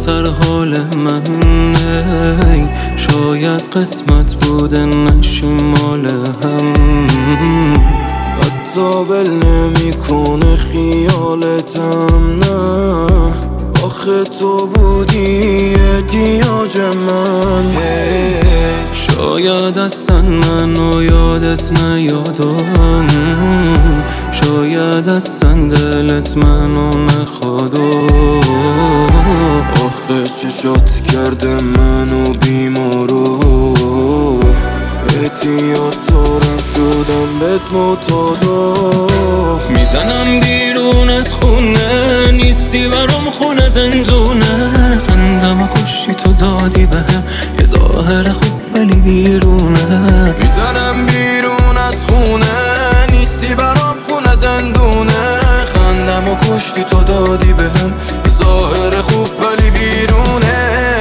بهتر حال من شاید قسمت بوده نشیم مال هم. حتی ول نمیکنه خیالتم نه، آخه تو بودی احتیاج من. شاید اصلا منو یادت نیادم، شاید اصلا دلت منو نخواد. آخه چشات کرده منو بیمارو، احتیاط دارم شدم بهت معتادا. میزنم بیرون از خونه، نیستی برام خونه زندونه. خندم کشی تو دادی بهم یه ظاهر خوب ولی بیرونه. میزنم بیرون از خونه، نیستی برام خونه زندونه. خندم کشتی تو دادی بهم یه ظاهر خوب ولی بیرونه.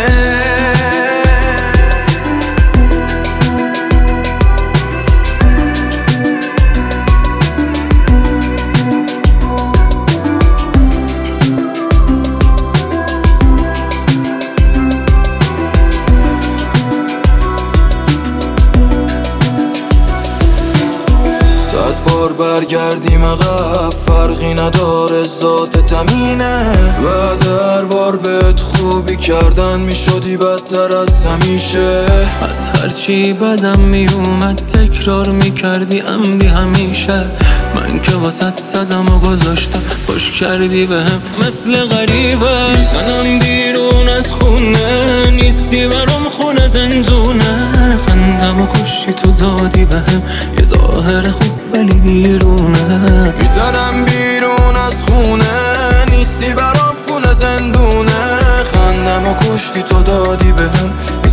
بار برگردیم عقب فرقی نداره، ذات تمینه. و در بار بهت خوبی کردن میشدی بدتر از همیشه. از هرچی بدم میومد تکرار میکردی عمدی همیشه. من که واسط صدم و گذاشتم خوش کردی بهم مثل غریبه. میزنم بیرون از خونه، نیستی برام خونه زندونه. خندم کشی تو دادی بهم یه ظاهر خوب ولی بیرونه. میزنم بیرون از خونه، نیستی برام خونه زندونه. خندم کشتی تو دادی بهم